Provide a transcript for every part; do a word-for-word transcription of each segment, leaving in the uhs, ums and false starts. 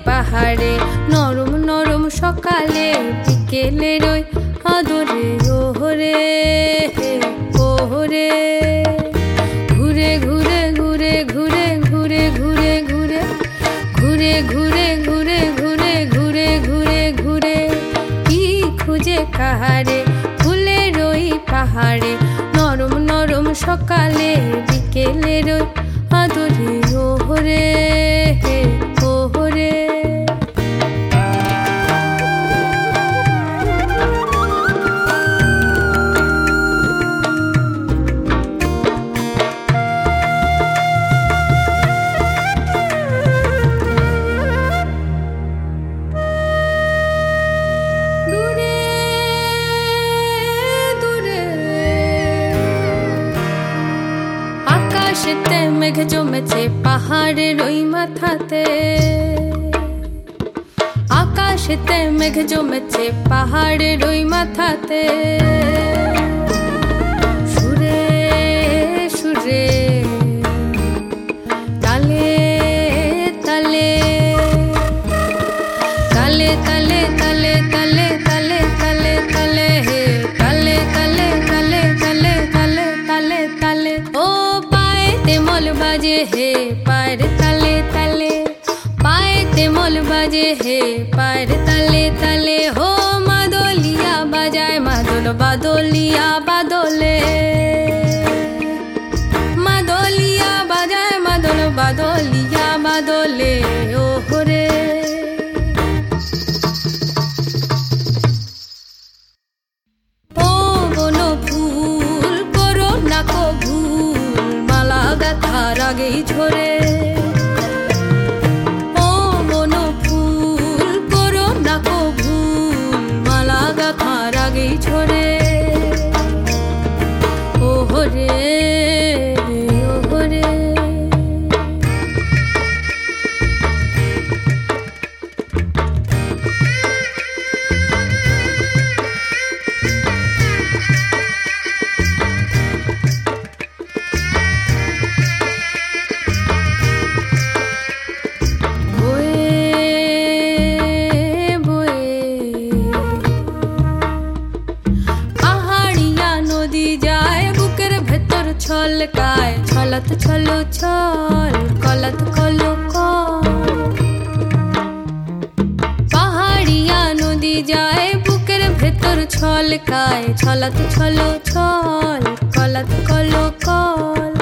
পাহাড়ে, নরম নরম সকালে বিকেলের ওই আদরে ওহরে ওহরে। ঘুরে ঘুরে ঘুরে ঘুরে ঘুরে ঘুরে ঘুরে ঘুরে ঘুরে ঘুরে ঘুরে ঘুরে ঘুরে ঘুরে কি খুঁজে কাহারে, ফুলের ওই পাহাড়ে, নরম নরম সকালে বিকেলের ওই আদরে ওহরে ওহরে। আকাশেতে মেঘ জমেছে পাহাড়ের ওই মাথাতে, আকাশেতে মেঘ জমেছে পাহাড়ের ওই মাথাতে। সুরে সুরে তালে তালে তালে তালে তালে তালে তালে তালে তালে হে তালে তালে তালে তালে তালে তালে তালে। ও পায়েতে মল বাজে হে পায়ের তালে তালে, পায়েতে মল বাজে হে পায়ের তালে তালে। হো মাদলিয়া বাজায় মাদল বাদলিয়া বাদলে, মাদলিয়া বাজায় মাদল বাদলিয়া বাদলে ওহরে। ও বনো ফুল করো না কো ভুল, মালা গাথার আগেই ঝরে। ও বনো ফুল করো না কো ভুল, মালা গাথার আগেই ঝরে ওহরে ওহরে। ছলকায় ছলত ছলো ছল কলত কলো কল, পাহাড়িয়া নদী যায় বুকের ভেতর ছলকায় ছলত ছলো ছল কলত কলো কল।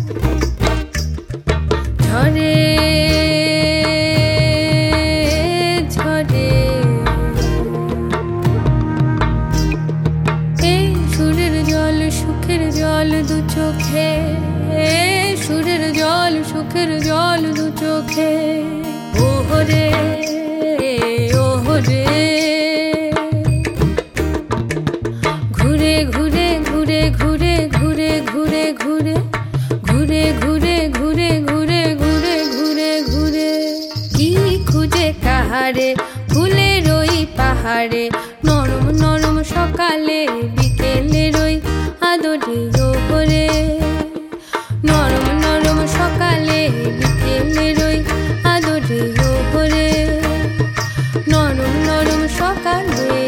ঝরে ঝরে এই সুরের জল সুখের জল দু চোখে, সুরের জল সুখের জল দু চোখে ওহরে ওহরে। ঘুরে ঘুরে ঘুরে ঘুরে ঘুরে ঘুরে ঘুরে ঘুরে ঘুরে ঘুরে ঘুরে ঘুরে ঘুরে ঘুরে কি খুঁজে কাহারে, ফুলের ওই পাহাড়ে, নরম নরম সকালে বিকেলের ওই আদরে ওহরে। নরম নরম সকালে বিকেলের ওই আদরে ওহরে, নরম নরম সকালে।